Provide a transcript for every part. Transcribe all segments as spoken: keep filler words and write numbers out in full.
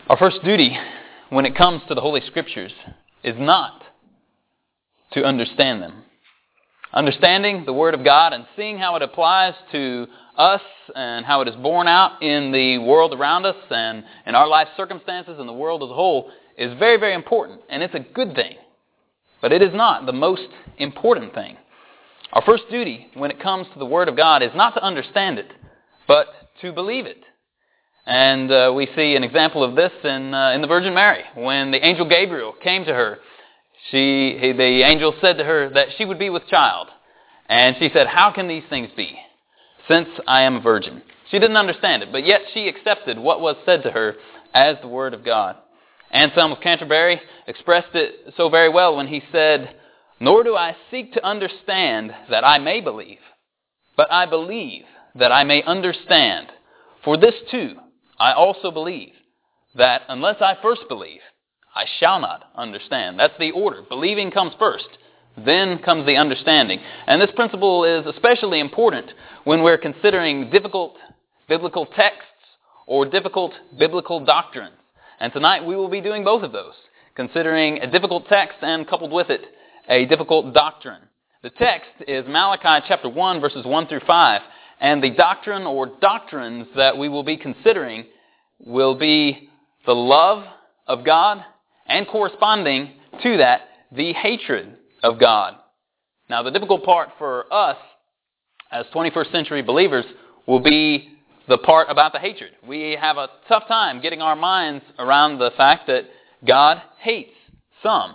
Our first duty when it comes to the Holy Scriptures is not to understand them. Understanding the Word of God and seeing how it applies to us and how it is borne out in the world around us and in our life circumstances and the world as a whole is very, very important. And it's a good thing. But it is not the most important thing. Our first duty when it comes to the Word of God is not to understand it, but to believe it. And uh, we see an example of this in uh, in the Virgin Mary. When the angel Gabriel came to her, she he, the angel said to her that she would be with child. And she said, "How can these things be, since I am a virgin?" She didn't understand it, but yet she accepted what was said to her as the Word of God. Anselm of Canterbury expressed it so very well when he said, "Nor do I seek to understand that I may believe, but I believe that I may understand. For this too I also believe, that unless I first believe, I shall not understand." That's the order. Believing comes first. Then comes the understanding. And this principle is especially important when we're considering difficult biblical texts or difficult biblical doctrines. And tonight we will be doing both of those, considering a difficult text and coupled with it a difficult doctrine. The text is Malachi chapter one, verses one through five. And the doctrine or doctrines that we will be considering will be the love of God and corresponding to that, the hatred of God. Now, the difficult part for us as twenty-first century believers will be the part about the hatred. We have a tough time getting our minds around the fact that God hates some.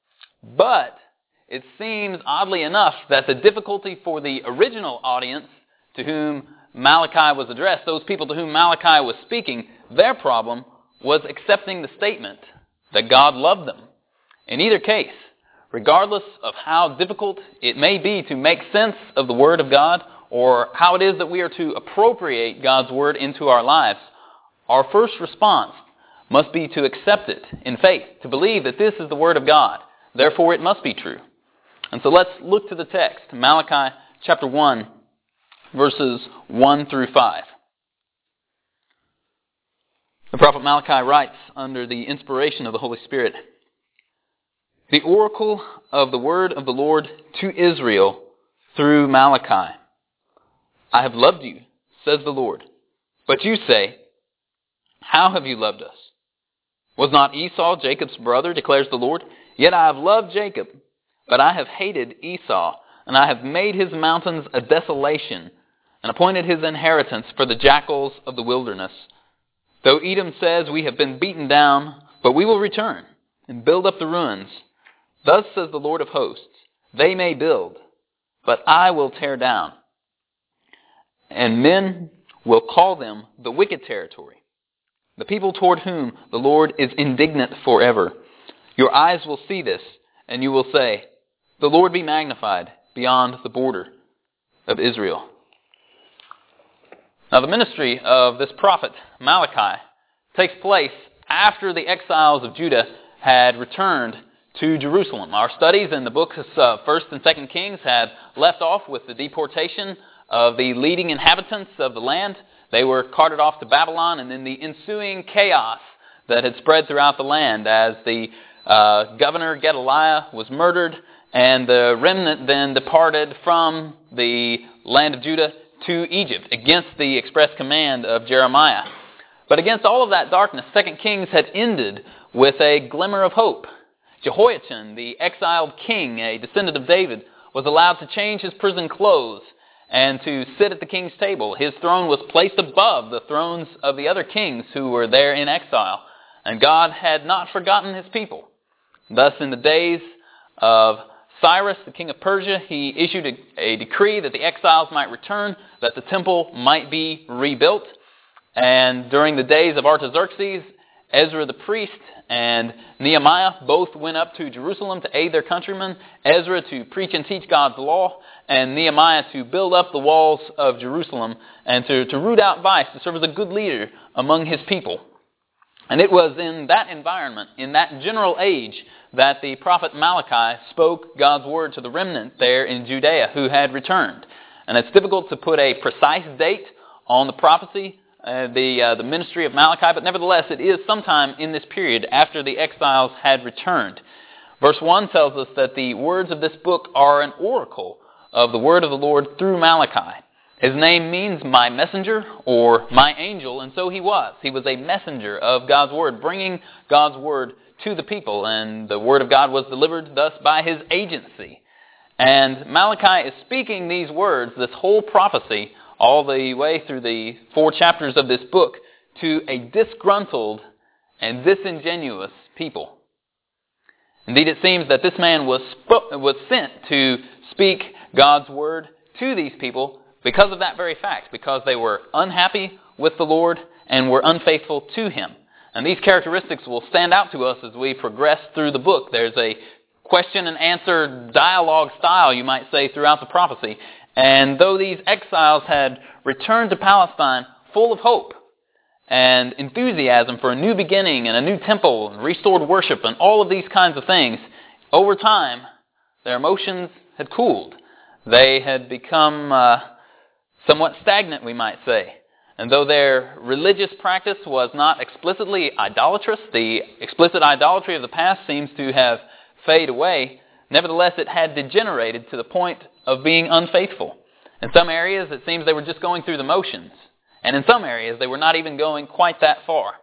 But it seems, oddly enough, that the difficulty for the original audience to whom Malachi was addressed, those people to whom Malachi was speaking, their problem was accepting the statement that God loved them. In either case, regardless of how difficult it may be to make sense of the Word of God or how it is that we are to appropriate God's Word into our lives, our first response must be to accept it in faith, to believe that this is the Word of God. Therefore, it must be true. And so let's look to the text, Malachi chapter one, verses one through five. The prophet Malachi writes under the inspiration of the Holy Spirit, "The oracle of the word of the Lord to Israel through Malachi. I have loved you, says the Lord. But you say, how have you loved us? Was not Esau Jacob's brother, declares the Lord? Yet I have loved Jacob, but I have hated Esau, and I have made his mountains a desolation, and appointed his inheritance for the jackals of the wilderness. Though Edom says, we have been beaten down, but we will return and build up the ruins. Thus says the Lord of hosts, they may build, but I will tear down. And men will call them the wicked territory, the people toward whom the Lord is indignant forever. Your eyes will see this, and you will say, the Lord be magnified beyond the border of Israel." Now, the ministry of this prophet, Malachi, takes place after the exiles of Judah had returned to Jerusalem. Our studies in the books of First and Second Kings had left off with the deportation of the leading inhabitants of the land. They were carted off to Babylon, and then the ensuing chaos that had spread throughout the land as the uh, governor Gedaliah was murdered, and the remnant then departed from the land of Judah to Egypt against the express command of Jeremiah. But against all of that darkness, Second Kings had ended with a glimmer of hope. Jehoiachin, the exiled king, a descendant of David, was allowed to change his prison clothes and to sit at the king's table. His throne was placed above the thrones of the other kings who were there in exile. And God had not forgotten his people. Thus, in the days of Cyrus, the king of Persia, he issued a, a decree that the exiles might return, that the temple might be rebuilt. And during the days of Artaxerxes, Ezra the priest and Nehemiah both went up to Jerusalem to aid their countrymen, Ezra to preach and teach God's law, and Nehemiah to build up the walls of Jerusalem and to, to root out vice, to serve as a good leader among his people. And it was in that environment, in that general age, that the prophet Malachi spoke God's word to the remnant there in Judea who had returned. And it's difficult to put a precise date on the prophecy uh, the uh, the ministry of Malachi, but nevertheless it is sometime in this period after the exiles had returned. Verse one tells us that the words of this book are an oracle of the word of the Lord through Malachi. His name means my messenger or my angel, and so he was. He was a messenger of God's word, bringing God's word to the people, and the word of God was delivered thus by his agency. And Malachi is speaking these words, this whole prophecy, all the way through the four chapters of this book, to a disgruntled and disingenuous people. Indeed, it seems that this man was sp- was sent to speak God's word to these people because of that very fact, because they were unhappy with the Lord and were unfaithful to him. And these characteristics will stand out to us as we progress through the book. There's a question and answer dialogue style, you might say, throughout the prophecy. And though these exiles had returned to Palestine full of hope and enthusiasm for a new beginning and a new temple and restored worship and all of these kinds of things, over time, their emotions had cooled. They had become uh, somewhat stagnant, we might say. And though their religious practice was not explicitly idolatrous, the explicit idolatry of the past seems to have faded away, nevertheless it had degenerated to the point of being unfaithful. In some areas it seems they were just going through the motions, and in some areas they were not even going quite that far.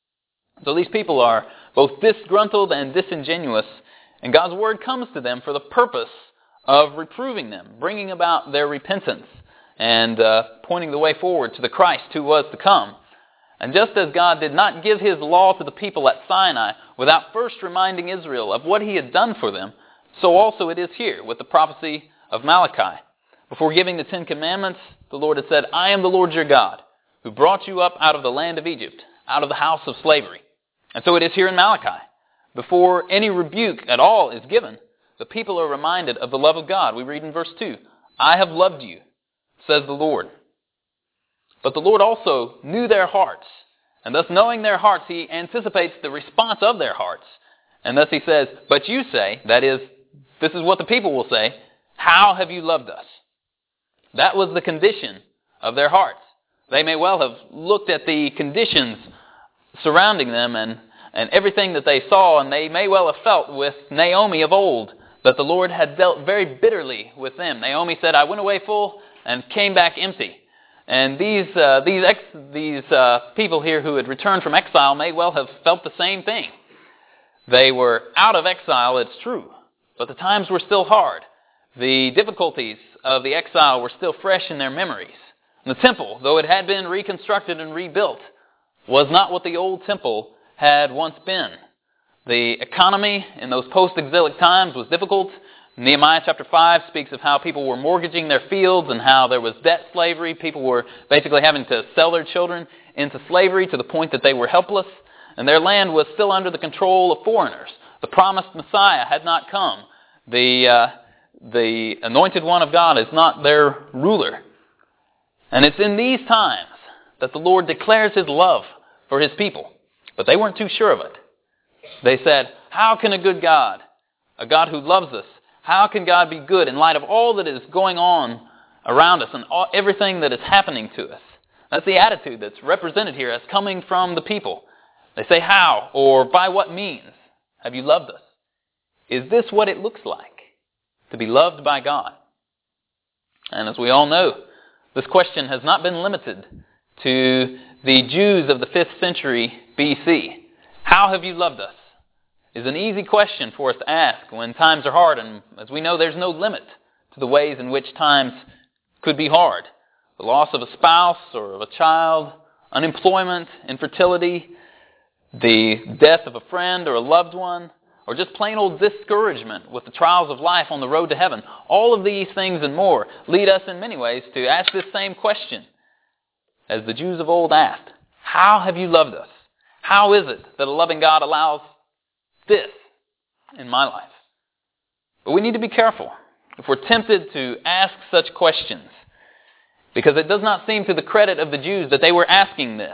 So these people are both disgruntled and disingenuous, and God's word comes to them for the purpose of reproving them, bringing about their repentance, and uh, pointing the way forward to the Christ who was to come. And just as God did not give his law to the people at Sinai without first reminding Israel of what he had done for them, so also it is here with the prophecy of Malachi. Before giving the Ten Commandments, the Lord had said, I am the Lord your God, who brought you up out of the land of Egypt, out of the house of slavery. And so it is here in Malachi. Before any rebuke at all is given, the people are reminded of the love of God. We read in verse two, I have loved you, says the Lord. But the Lord also knew their hearts, and thus knowing their hearts, he anticipates the response of their hearts. And thus he says, but you say, that is, this is what the people will say, how have you loved us? That was the condition of their hearts. They may well have looked at the conditions surrounding them and, and everything that they saw, and they may well have felt with Naomi of old that the Lord had dealt very bitterly with them. Naomi said, I went away full and came back empty. And these uh, these ex, these uh, people here who had returned from exile may well have felt the same thing. They were out of exile, it's true, but the times were still hard. The difficulties of the exile were still fresh in their memories. And the temple, though it had been reconstructed and rebuilt, was not what the old temple had once been. The economy in those post-exilic times was difficult. Nehemiah chapter five speaks of how people were mortgaging their fields and how there was debt slavery. People were basically having to sell their children into slavery to the point that they were helpless. And their land was still under the control of foreigners. The promised Messiah had not come. The, uh, the anointed one of God is not their ruler. And it's in these times that the Lord declares his love for his people. But they weren't too sure of it. They said, how can a good God, a God who loves us, how can God be good in light of all that is going on around us and all, everything that is happening to us? That's the attitude that's represented here as coming from the people. They say, how or by what means have you loved us? Is this what it looks like to be loved by God? And as we all know, this question has not been limited to the Jews of the fifth century B C. How have you loved us? Is an easy question for us to ask when times are hard, and as we know, there's no limit to the ways in which times could be hard. The loss of a spouse or of a child, unemployment, infertility, the death of a friend or a loved one, or just plain old discouragement with the trials of life on the road to heaven. All of these things and more lead us in many ways to ask this same question as the Jews of old asked. How have you loved us? How is it that a loving God allows this in my life? But we need to be careful if we're tempted to ask such questions, because it does not seem to the credit of the Jews that they were asking this.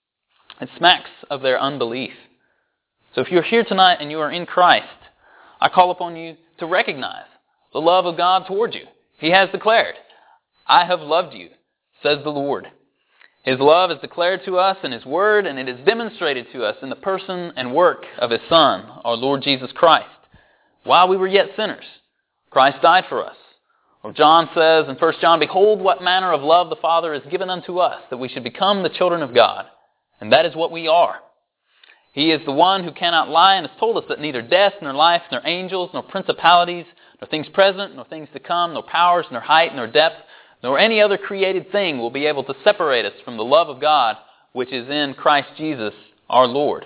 It smacks of their unbelief. So if you're here tonight and you are in Christ, I call upon you to recognize the love of God toward you. He has declared, I have loved you, says the Lord. His love is declared to us in His Word, and it is demonstrated to us in the person and work of His Son, our Lord Jesus Christ. While we were yet sinners, Christ died for us. Or John says in First John, "Behold what manner of love the Father has given unto us, that we should become the children of God." And that is what we are. He is the one who cannot lie, and has told us that neither death, nor life, nor angels, nor principalities, nor things present, nor things to come, nor powers, nor height, nor depth, nor any other created thing will be able to separate us from the love of God which is in Christ Jesus our Lord.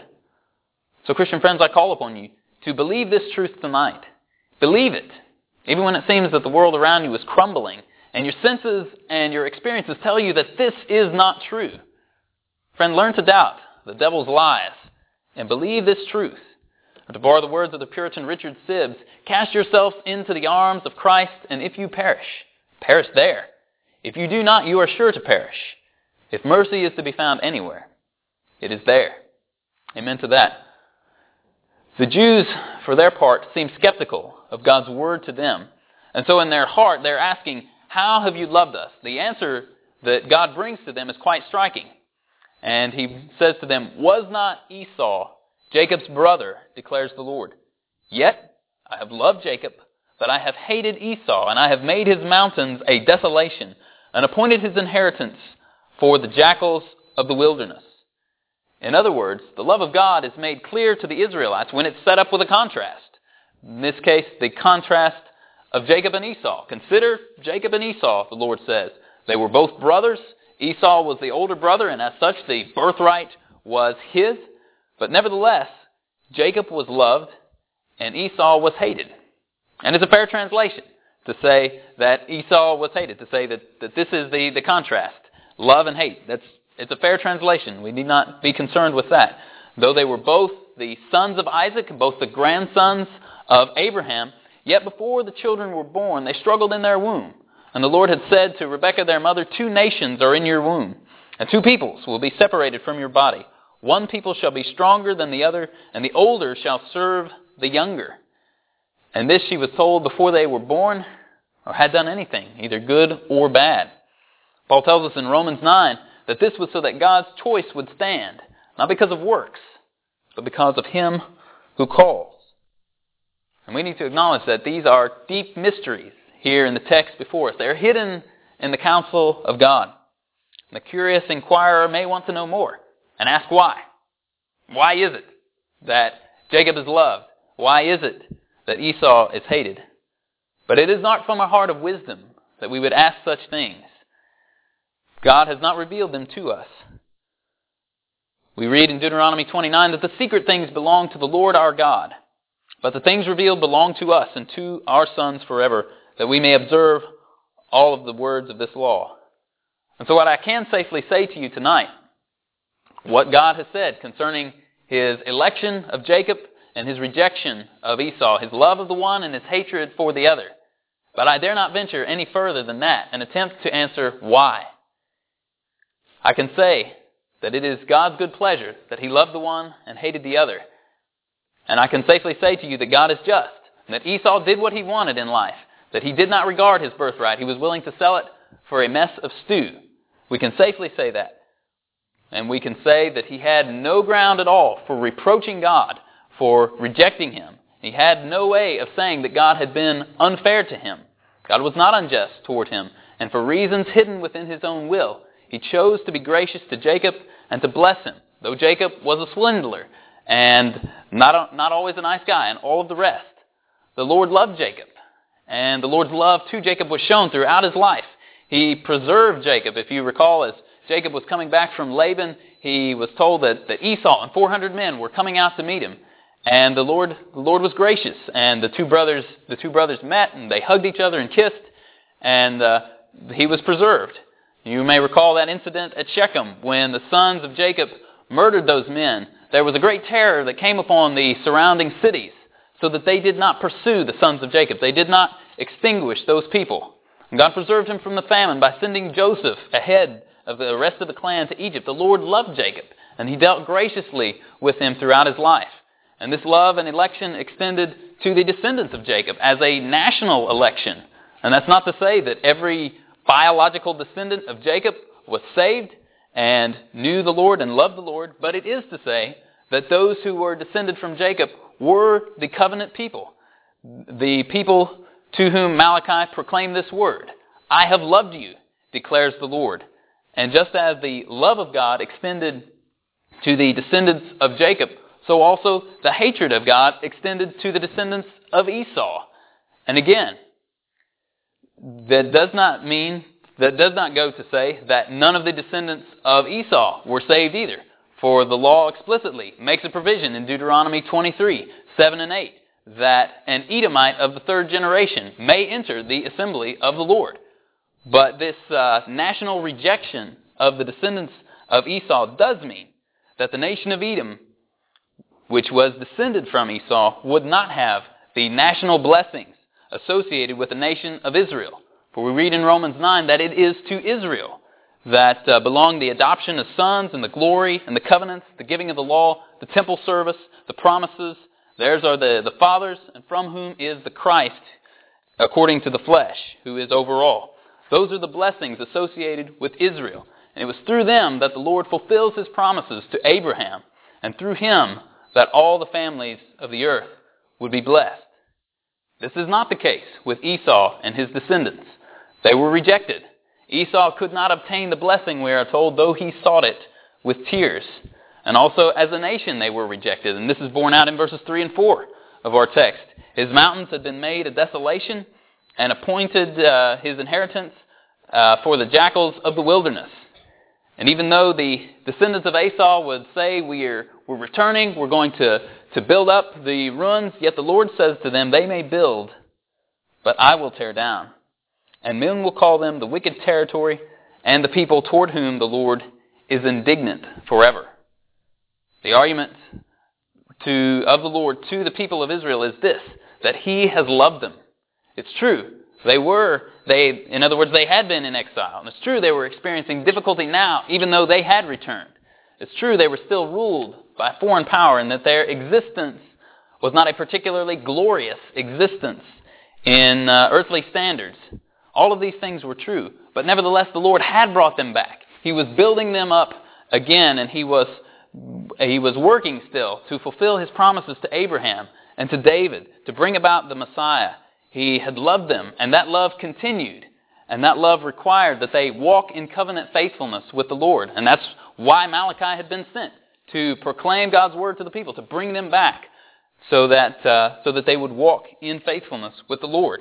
So Christian friends, I call upon you to believe this truth tonight. Believe it. Even when it seems that the world around you is crumbling, and your senses and your experiences tell you that this is not true. Friend, learn to doubt the devil's lies and believe this truth. Or to borrow the words of the Puritan Richard Sibbes, cast yourself into the arms of Christ, and if you perish, perish there. If you do not, you are sure to perish. If mercy is to be found anywhere, it is there. Amen to that. The Jews, for their part, seem skeptical of God's word to them. And so in their heart, they're asking, "How have you loved us?" The answer that God brings to them is quite striking. And He says to them, "Was not Esau Jacob's brother, declares the Lord. Yet I have loved Jacob, but I have hated Esau, and I have made his mountains a desolation, and appointed his inheritance for the jackals of the wilderness." In other words, the love of God is made clear to the Israelites when it's set up with a contrast. In this case, the contrast of Jacob and Esau. Consider Jacob and Esau, the Lord says. They were both brothers. Esau was the older brother, and as such, the birthright was his. But nevertheless, Jacob was loved, and Esau was hated. And it's a fair translation to say that Esau was hated, to say that, that this is the, the contrast, love and hate. That's It's a fair translation. We need not be concerned with that. Though they were both the sons of Isaac, both the grandsons of Abraham, yet before the children were born, they struggled in their womb. And the Lord had said to Rebekah, their mother, "Two nations are in your womb, and two peoples will be separated from your body. One people shall be stronger than the other, and the older shall serve the younger." And this she was told before they were born or had done anything, either good or bad. Paul tells us in Romans nine that this was so that God's choice would stand, not because of works, but because of Him who calls. And we need to acknowledge that these are deep mysteries here in the text before us. They are hidden in the counsel of God. And the curious inquirer may want to know more and ask why. Why is it that Jacob is loved? Why is it that Esau is hated? But it is not from a heart of wisdom that we would ask such things. God has not revealed them to us. We read in Deuteronomy twenty-nine that the secret things belong to the Lord our God, but the things revealed belong to us and to our sons forever, that we may observe all of the words of this law. And so what I can safely say to you tonight, what God has said concerning His election of Jacob and His rejection of Esau, His love of the one and His hatred for the other. But I dare not venture any further than that and attempt to answer why. I can say that it is God's good pleasure that He loved the one and hated the other. And I can safely say to you that God is just, and that Esau did what he wanted in life, that he did not regard his birthright. He was willing to sell it for a mess of stew. We can safely say that. And we can say that he had no ground at all for reproaching God for rejecting him. He had no way of saying that God had been unfair to him. God was not unjust toward him. And for reasons hidden within His own will, He chose to be gracious to Jacob and to bless him, though Jacob was a swindler and not, a, not always a nice guy and all of the rest. The Lord loved Jacob, and the Lord's love to Jacob was shown throughout his life. He preserved Jacob. If you recall, as Jacob was coming back from Laban, he was told that, that Esau and four hundred men were coming out to meet him. And the Lord, the Lord was gracious, and the two brothers, the two brothers met, and they hugged each other and kissed, and uh, he was preserved. You may recall that incident at Shechem when the sons of Jacob murdered those men. There was a great terror that came upon the surrounding cities so that they did not pursue the sons of Jacob. They did not extinguish those people. And God preserved him from the famine by sending Joseph ahead of the rest of the clan to Egypt. The Lord loved Jacob, and He dealt graciously with him throughout his life. And this love and election extended to the descendants of Jacob as a national election. And that's not to say that every biological descendant of Jacob was saved and knew the Lord and loved the Lord, but it is to say that those who were descended from Jacob were the covenant people, the people to whom Malachi proclaimed this word. I have loved you, declares the Lord. And just as the love of God extended to the descendants of Jacob, so also the hatred of God extended to the descendants of Esau. And again, that does not mean, that does not go to say that none of the descendants of Esau were saved either. For the law explicitly makes a provision in Deuteronomy twenty-three, seven and eight, that an Edomite of the third generation may enter the assembly of the Lord. But this uh, national rejection of the descendants of Esau does mean that the nation of Edom, which was descended from Esau, would not have the national blessings associated with the nation of Israel. For we read in Romans nine that it is to Israel that uh, belong the adoption of sons and the glory and the covenants, the giving of the law, the temple service, the promises. Theirs are the, the fathers, and from whom is the Christ, according to the flesh, who is over all. Those are the blessings associated with Israel. And it was through them that the Lord fulfills His promises to Abraham, and through him that all the families of the earth would be blessed. This is not the case with Esau and his descendants. They were rejected. Esau could not obtain the blessing, we are told, though he sought it with tears. And also as a nation they were rejected. And this is borne out in verses three and four of our text. His mountains had been made a desolation, and appointed uh, his inheritance uh, for the jackals of the wilderness. And even though the descendants of Esau would say, we're, we're returning, we're going to, to build up the ruins, yet the Lord says to them, they may build, but I will tear down. And men will call them the wicked territory, and the people toward whom the Lord is indignant forever. The argument to, of the Lord to the people of Israel is this, that He has loved them. It's true. They were, they, in other words, they had been in exile. And it's true they were experiencing difficulty now, even though they had returned. It's true they were still ruled by foreign power, and that their existence was not a particularly glorious existence in uh, earthly standards. All of these things were true. But nevertheless, the Lord had brought them back. He was building them up again, and He was, he was working still to fulfill His promises to Abraham and to David, to bring about the Messiah. He had loved them, and that love continued. And that love required that they walk in covenant faithfulness with the Lord. And that's why Malachi had been sent, to proclaim God's word to the people, to bring them back so that, uh, so that they would walk in faithfulness with the Lord.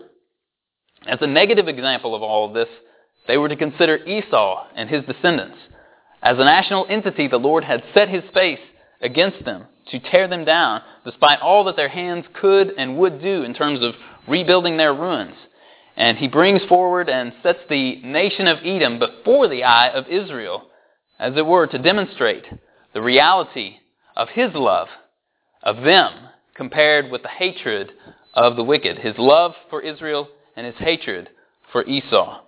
As a negative example of all of this, they were to consider Esau and his descendants. As a national entity, the Lord had set His face against them to tear them down, despite all that their hands could and would do in terms of rebuilding their ruins. And He brings forward and sets the nation of Edom before the eye of Israel, as it were, to demonstrate the reality of His love of them compared with the hatred of the wicked. His love for Israel and His hatred for Esau.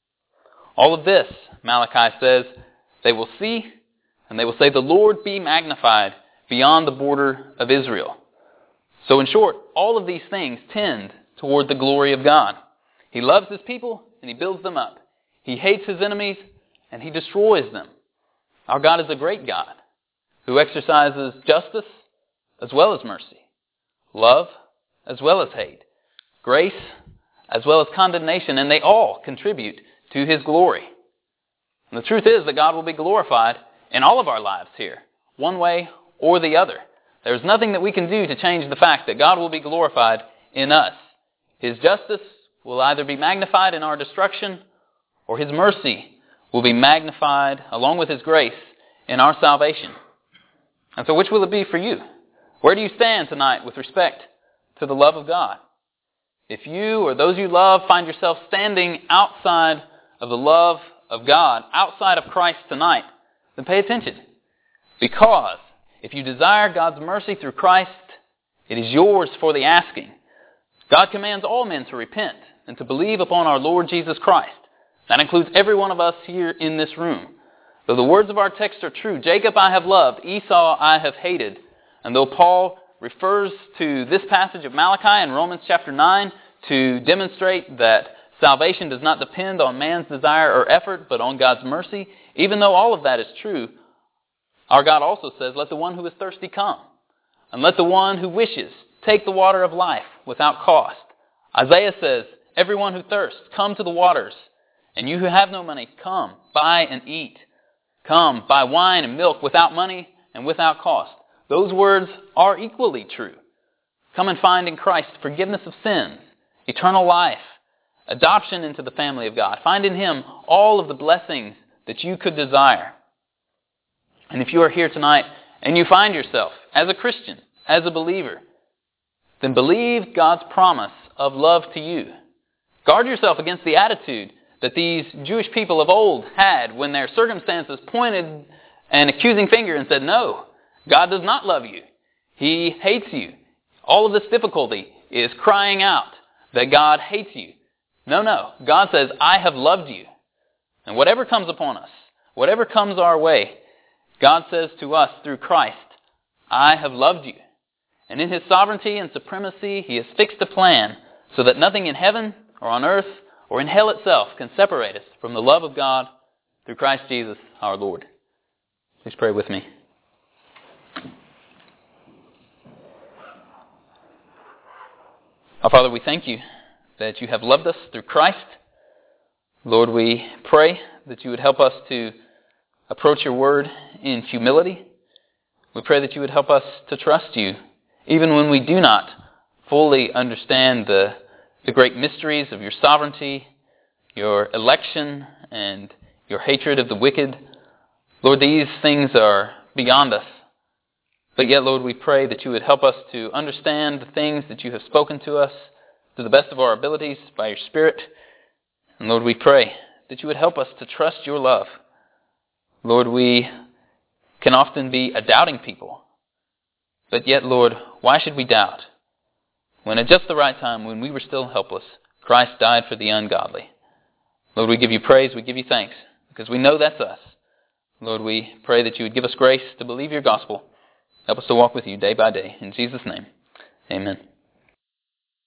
All of this, Malachi says, they will see, and they will say, the Lord be magnified beyond the border of Israel. So in short, all of these things tend toward the glory of God. He loves His people, and He builds them up. He hates His enemies, and He destroys them. Our God is a great God who exercises justice as well as mercy, love as well as hate, grace as well as condemnation, and they all contribute to His glory. And the truth is that God will be glorified in all of our lives here, one way or the other. There's nothing that we can do to change the fact that God will be glorified in us. His justice will either be magnified in our destruction, or His mercy will be magnified along with His grace in our salvation. And so which will it be for you? Where do you stand tonight with respect to the love of God? If you or those you love find yourself standing outside of the love of God, outside of Christ tonight, then pay attention. Because if you desire God's mercy through Christ, it is yours for the asking. God commands all men to repent and to believe upon our Lord Jesus Christ. That includes every one of us here in this room. Though the words of our text are true, Jacob I have loved, Esau I have hated. And though Paul refers to this passage of Malachi in Romans chapter nine to demonstrate that salvation does not depend on man's desire or effort, but on God's mercy, even though all of that is true, our God also says, let the one who is thirsty come, and let the one who wishes take the water of life without cost. Isaiah says, everyone who thirsts, come to the waters, and you who have no money, come, buy and eat. Come, buy wine and milk without money and without cost. Those words are equally true. Come and find in Christ forgiveness of sins, eternal life, adoption into the family of God. Find in Him all of the blessings that you could desire. And if you are here tonight and you find yourself as a Christian, as a believer, then believe God's promise of love to you. Guard yourself against the attitude that these Jewish people of old had when their circumstances pointed an accusing finger and said, no, God does not love you. He hates you. All of this difficulty is crying out that God hates you. No, no. God says, I have loved you. And whatever comes upon us, whatever comes our way, God says to us through Christ, I have loved you. And in His sovereignty and supremacy, He has fixed a plan so that nothing in heaven or on earth or in hell itself can separate us from the love of God through Christ Jesus our Lord. Please pray with me. Our Father, we thank you that you have loved us through Christ. Lord, we pray that you would help us to approach your word in humility. We pray that you would help us to trust you, even when we do not fully understand the, the great mysteries of your sovereignty, your election, and your hatred of the wicked. Lord, these things are beyond us. But yet, Lord, we pray that you would help us to understand the things that you have spoken to us to the best of our abilities by your Spirit. And Lord, we pray that you would help us to trust your love. Lord, we can often be a doubting people. But yet, Lord, why should we doubt? When at just the right time, when we were still helpless, Christ died for the ungodly. Lord, we give you praise, we give you thanks, because we know that's us. Lord, we pray that you would give us grace to believe your gospel. Help us to walk with you day by day. In Jesus' name, amen.